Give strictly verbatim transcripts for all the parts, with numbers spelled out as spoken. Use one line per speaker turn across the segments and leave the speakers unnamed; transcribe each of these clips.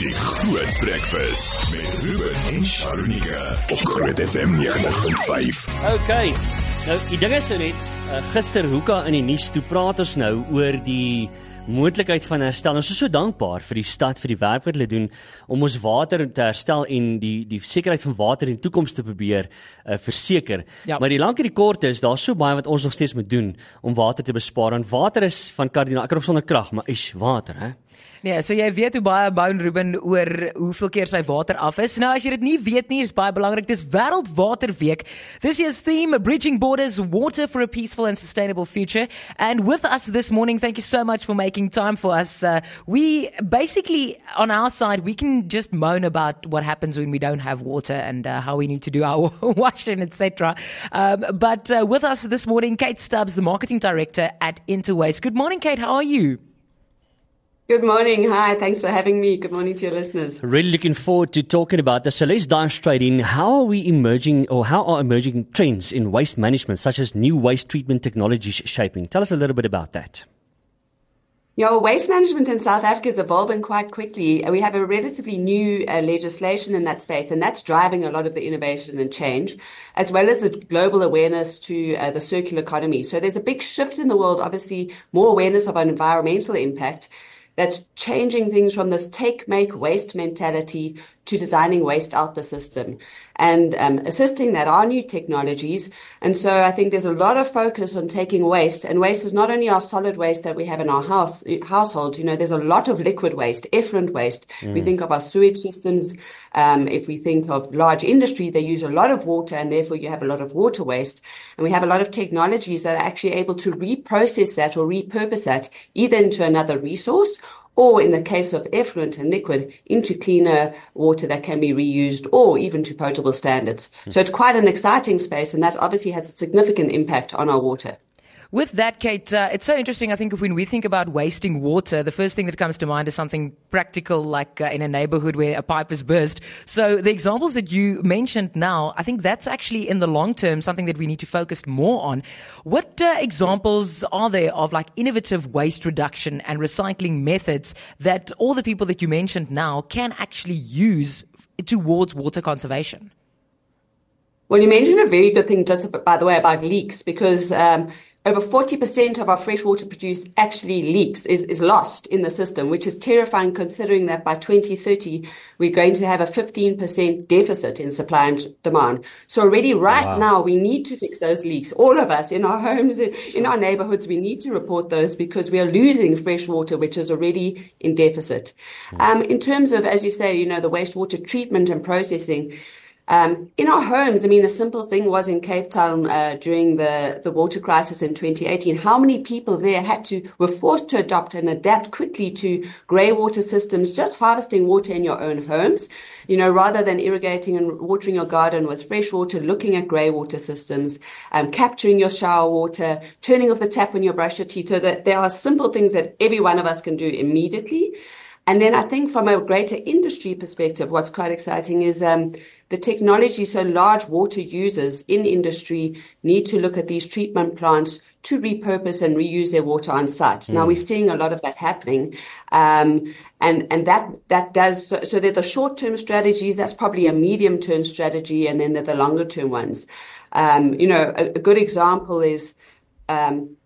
Die Groot Breakfast met Ruben en Sharonika op Groot F M negentig punt vyf.
Okay, nou die ding is so net, uh, gister hoeka in die nuus, toe praat ons nou oor die moontlikheid van herstel. Ons is so dankbaar vir die stad, vir die werk wat hulle doen, om ons water te herstel en die, die sekerheid van water in die toekoms te probeer uh, verseker. Ja. Maar die lank en die kort is, daar is so baie wat ons nog steeds moet doen om water te bespaar. En water is van kardinaal, ek kan op sonder krag, maar is water, hè?
Nee, so jy weet hoe baie bou Ruben oor hoeveel keer sy water af is. Nou as jy dit nie weet nie, is baie belangrik. Dis Wêreldwaterweek. This year's theme, Bridging Borders, Water for a Peaceful and Sustainable Future. And with us this morning, thank you so much for making time for us. Uh, we basically, on our side, we can just moan about what happens when we don't have water and uh, how we need to do our washing, et cetera. Um, but uh, with us this morning, Kate Stubbs, the Marketing Director at Interwaste. Good morning, Kate. How are you?
Good morning. Hi. Thanks for having me. Good morning to your listeners.
Really looking forward to talking about this. So let's dive straight in. How are we emerging, or how are emerging trends in waste management, such as new waste treatment technologies shaping? Tell us a little bit about that.
Yeah, well, waste management in South Africa is evolving quite quickly. We have a relatively new uh, legislation in that space, and that's driving a lot of the innovation and change, as well as the global awareness to uh, the circular economy. So there's a big shift in the world, obviously more awareness of an environmental impact, that's changing things from this take, make, waste mentality to designing waste out the system. And um, assisting that are new technologies. And so I think there's a lot of focus on taking waste. And waste is not only our solid waste that we have in our house household. You know, there's a lot of liquid waste, effluent waste. Mm. We think of our sewage systems. Um, if we think of large industry, they use a lot of water, and therefore you have a lot of water waste. And we have a lot of technologies that are actually able to reprocess that or repurpose that either into another resource, or in the case of effluent and liquid, into cleaner water that can be reused, or even to potable standards. Mm. So it's quite an exciting space, and that obviously has a significant impact on our water.
With that, Kate, uh, it's so interesting. I think when we think about wasting water, the first thing that comes to mind is something practical, like uh, in a neighborhood where a pipe is burst. So the examples that you mentioned now, I think that's actually in the long term something that we need to focus more on. What uh, examples are there of like innovative waste reduction and recycling methods that all the people that you mentioned now can actually use towards water conservation?
Well, you mentioned a very good thing, just by the way, about leaks, because um, over forty percent of our fresh water produced actually leaks, is, is lost in the system, which is terrifying considering that by twenty thirty, we're going to have a fifteen percent deficit in supply and demand. So already right wow. now, we need to fix those leaks. All of us in our homes, in, in our neighborhoods, we need to report those because we are losing fresh water, which is already in deficit. Mm. Um, in terms of, as you say, you know, the wastewater treatment and processing, Um, in our homes, I mean, a simple thing was in Cape Town uh, during the, the water crisis in twenty eighteen. How many people there had to were forced to adopt and adapt quickly to grey water systems, just harvesting water in your own homes, you know, rather than irrigating and watering your garden with fresh water, looking at grey water systems, um, capturing your shower water, turning off the tap when you brush your teeth. So that there are simple things that every one of us can do immediately. And then I think from a greater industry perspective, what's quite exciting is um, the technology. So large water users in industry need to look at these treatment plants to repurpose and reuse their water on site. Mm. Now we're seeing a lot of that happening. Um, and, and that, that does, so, so there are the short-term strategies, that's probably a medium-term strategy, and then there are the longer-term ones. Um, you know, a, a good example is, um,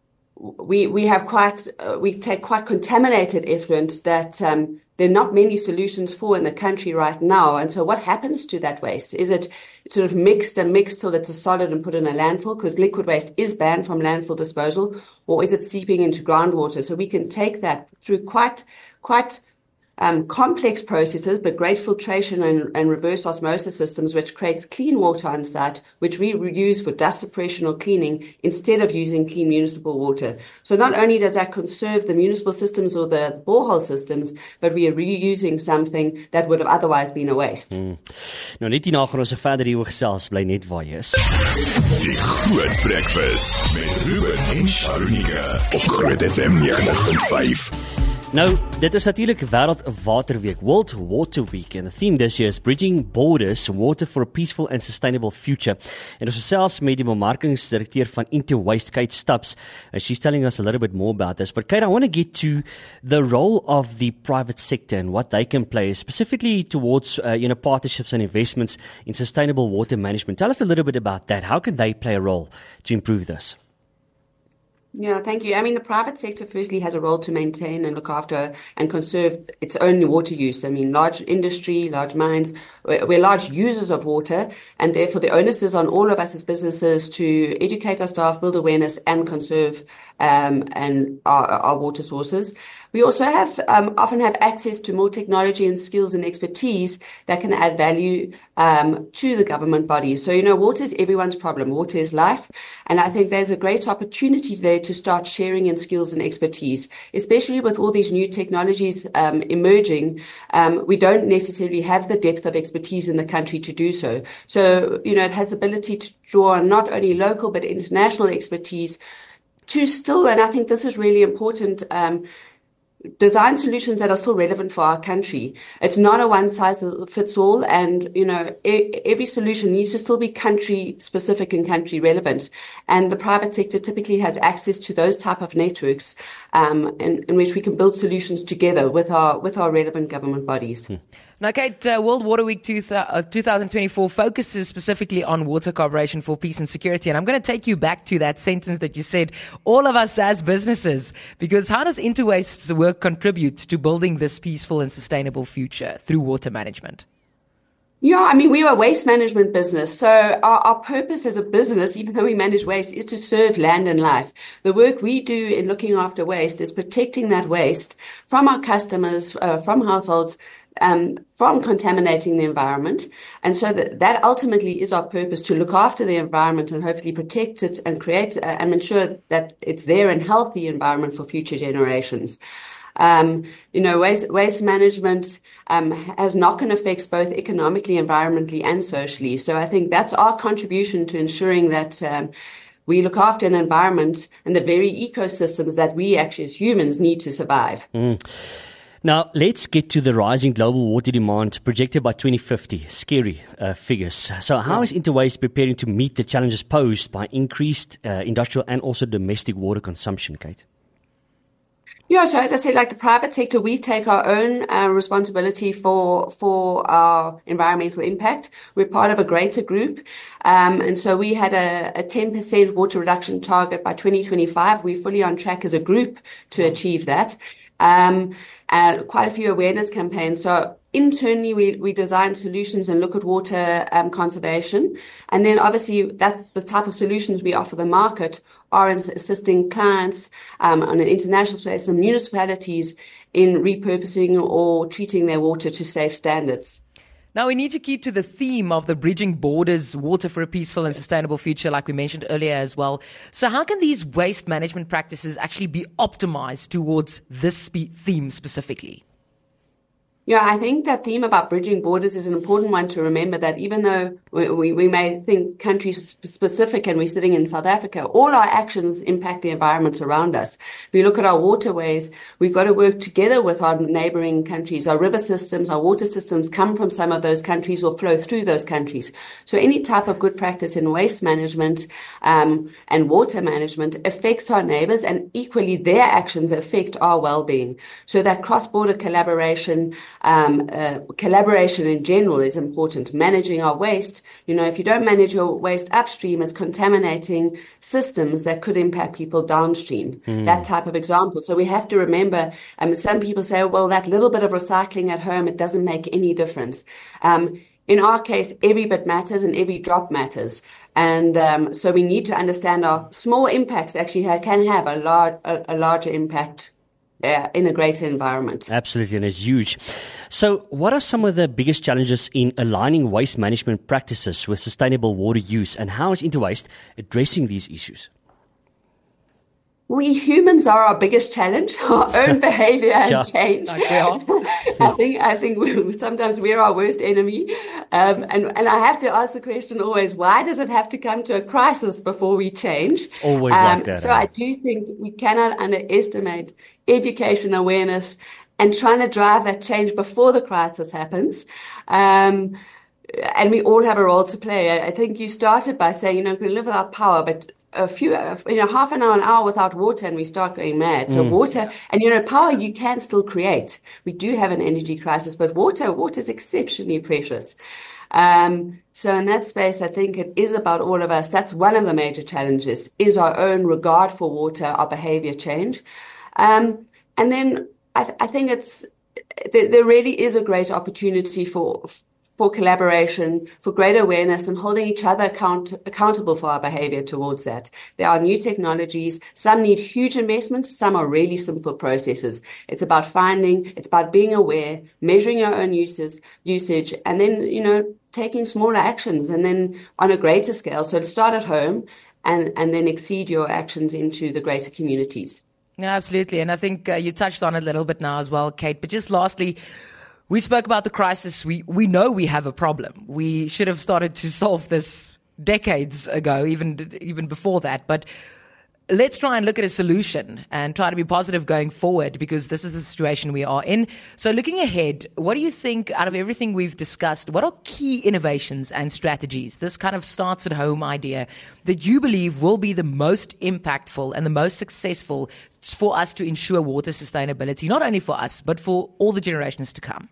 We we have quite uh, we take quite contaminated effluent that um, there are not many solutions for in the country right now. And so, what happens to that waste? Is it sort of mixed and mixed till it's a solid and put in a landfill? Because liquid waste is banned from landfill disposal, or is it seeping into groundwater? So we can take that through quite quite um, complex processes, but great filtration and, and reverse osmosis systems, which creates clean water on site, which we reuse for dust suppression or cleaning instead of using clean municipal water. So not only does that conserve the municipal systems or the borehole systems, but we are reusing something that would have otherwise been a waste.
Hmm. Nou net hierna gaan ons verder hieroor gesels, bly net waar jy is.
Die Groot Breakfast met Ruben en Sharonika op Groot F M negentig punt vyf.
Nou, dit is natuurlik Wêreld Waterweek, World Water Week, and the theme this year is Bridging Borders, Water for a Peaceful and Sustainable Future. En ons gesels met die bemarkingsdirekteur van Into Waste, Kate Stubbs, and she's telling us a little bit more about this. But Kate, I want to get to the role of the private sector and what they can play, specifically towards uh, you know, partnerships and investments in sustainable water management. Tell us a little bit about that. How can they play a role to improve this?
Yeah, thank you. I mean, the private sector firstly has a role to maintain and look after and conserve its own water use. I mean, large industry, large mines, we're large users of water, and therefore the onus is on all of us as businesses to educate our staff, build awareness, and conserve um, and our, our water sources. We also have um, often have access to more technology and skills and expertise that can add value um, to the government bodies. So, you know, water is everyone's problem. Water is life. And I think there's a great opportunity there to start sharing in skills and expertise, especially with all these new technologies um, emerging. Um, we don't necessarily have the depth of expertise in the country to do so. So, you know, it has the ability to draw on not only local but international expertise to still, and I think this is really important, um, design solutions that are still relevant for our country. It's not a one-size-fits-all, and, you know, every solution needs to still be country-specific and country-relevant. And the private sector typically has access to those type of networks um, in, in which we can build solutions together with our with our relevant government bodies.
Hmm.
Now, Kate, uh, World Water Week two thousand twenty-four focuses specifically on water cooperation for peace and security. And I'm going to take you back to that sentence that you said, all of us as businesses, because how does Interwaste's work contribute to building this peaceful and sustainable future through water management?
Yeah, I mean, we are a waste management business. So our, our purpose as a business, even though we manage waste, is to serve land and life. The work we do in looking after waste is protecting that waste from our customers, uh, from households, Um, from contaminating the environment. And so that, that ultimately is our purpose, to look after the environment and hopefully protect it and create uh, and ensure that it's there and healthy environment for future generations. Um, you know, waste, waste management um, has knock-on effects both economically, environmentally, and socially. So I think that's our contribution to ensuring that um, we look after an environment and the very ecosystems that we actually as humans need to survive.
Mm. Now, let's get to the rising global water demand projected by twenty fifty. Scary uh, figures. So how is Interwaste preparing to meet the challenges posed by increased uh, industrial and also domestic water consumption, Kate?
Yeah, so as I said, like the private sector, we take our own uh, responsibility for for our environmental impact. We're part of a greater group. Um, and so we had a, a ten percent water reduction target by twenty twenty-five. We're fully on track as a group to achieve that. Um, uh, quite a few awareness campaigns. So internally, we, we design solutions and look at water um, conservation. And then obviously that the type of solutions we offer the market are in assisting clients um, on an international space and municipalities in repurposing or treating their water to safe standards.
Now, we need to keep to the theme of the Bridging Borders, Water for a Peaceful and Sustainable Future, like we mentioned earlier as well. So how can these waste management practices actually be optimized towards this theme specifically?
Yeah, I think that theme about bridging borders is an important one to remember, that even though we, we, we may think country specific and we're sitting in South Africa, all our actions impact the environments around us. If we look at our waterways, we've got to work together with our neighboring countries. Our river systems, our water systems come from some of those countries or flow through those countries. So any type of good practice in waste management um, and water management affects our neighbors, and equally their actions affect our well-being. So that cross-border collaboration Um, uh, collaboration in general is important. Managing our waste, you know, if you don't manage your waste upstream, is contaminating systems that could impact people downstream. Mm. That type of example. So we have to remember, um, some people say, well, that little bit of recycling at home, it doesn't make any difference. Um, in our case, every bit matters and every drop matters. And um, so we need to understand our small impacts actually can have a, lar- a, a larger impact Uh, in a greater environment.
Absolutely, and it's huge. So what are some of the biggest challenges in aligning waste management practices with sustainable water use, and how is Interwaste addressing these issues?
We humans are our biggest challenge. Our own behavior and
yeah.
change.
Like we are.
I think I think we, sometimes we're our worst enemy, um, and and I have to ask the question always: why does it have to come to a crisis before we change?
It's always
um,
like that.
So
eh?
I do think we cannot underestimate education, awareness, and trying to drive that change before the crisis happens. Um, and we all have a role to play. I think you started by saying, you know, we live without power, but a few, you know, half an hour, an hour without water and we start going mad. So mm. water, and you know, power you can still create. We do have an energy crisis, but water, water is exceptionally precious. Um, so in that space, I think it is about all of us. That's one of the major challenges, is our own regard for water, our behavior change. Um, and then I, th- I think it's, there, there really is a great opportunity for, for collaboration, for greater awareness, and holding each other account, accountable for our behavior towards that. There are new technologies. Some need huge investment. Some are really simple processes. It's about finding, it's about being aware, measuring your own uses, usage, and then, you know, taking smaller actions, and then on a greater scale. So to start at home and, and then exceed your actions into the greater communities.
Yeah, absolutely. And I think uh, you touched on it a little bit now as well, Kate. But just lastly, we spoke about the crisis. We we know we have a problem. We should have started to solve this decades ago, even even before that. But let's try and look at a solution and try to be positive going forward, because this is the situation we are in. So looking ahead, what do you think, out of everything we've discussed, what are key innovations and strategies, this kind of starts at home idea, that you believe will be the most impactful and the most successful for us to ensure water sustainability, not only for us, but for all the generations to come?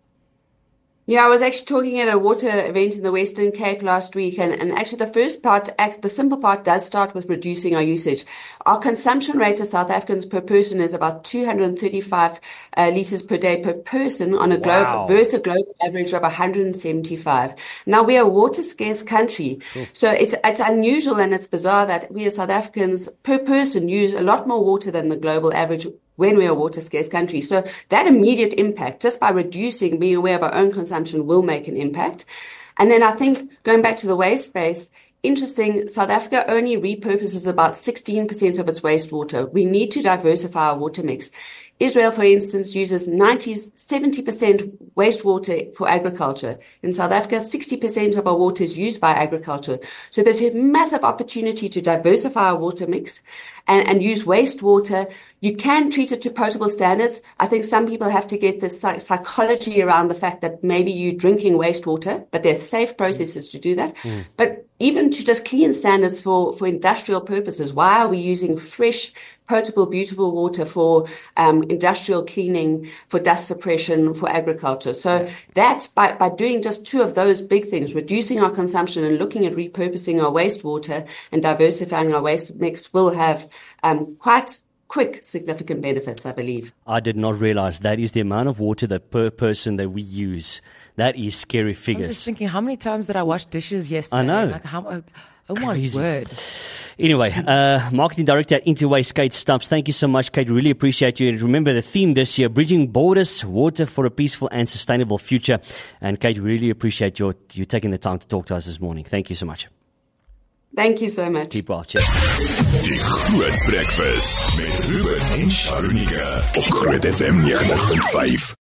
Yeah, I was actually talking at a water event in the Western Cape last week, and, and actually the first part, the simple part, does start with reducing our usage. Our consumption rate as South Africans per person is about two hundred thirty-five uh, litres per day per person on a globe
Wow.
versus a global average of one hundred seventy-five. Now, we are a water scarce country, sure. so it's it's unusual and it's bizarre that we as South Africans per person use a lot more water than the global average when we are a water scarce country. So that immediate impact, just by reducing, being aware of our own consumption, will make an impact. And then I think going back to the waste space, interesting, South Africa only repurposes about sixteen percent of its wastewater. We need to diversify our water mix. Israel, for instance, uses ninety, seventy percent wastewater for agriculture. In South Africa, sixty percent of our water is used by agriculture. So there's a massive opportunity to diversify our water mix and, and use wastewater. You can treat it to potable standards. I think some people have to get this psychology around the fact that maybe you're drinking wastewater, but there's safe processes to do that. Mm. But even to just clean standards for, for industrial purposes, why are we using fresh, potable, beautiful water for um, industrial cleaning, for dust suppression, for agriculture? So that, by, by doing just two of those big things, reducing our consumption and looking at repurposing our wastewater and diversifying our waste mix, will have um, quite quick, significant benefits, I believe.
I did not realize that is the amount of water that per person that we use. That is scary figures.
I'm just thinking, how many times did I wash dishes yesterday?
I know.
Like how, oh, oh my
Crazy.
word.
Anyway, uh, Marketing Director at Interwaste, Kate Stubbs. Thank you so much, Kate. Really appreciate you. And remember the theme this year, Bridging Borders, Water for a Peaceful and Sustainable Future. And Kate, really appreciate your, you taking the time to talk to us this morning. Thank you so much.
Thank you so much.
Keep well. Cheers.
Die Groot Breakfast met Ruben en Sharunika op Groot F M ninety point five.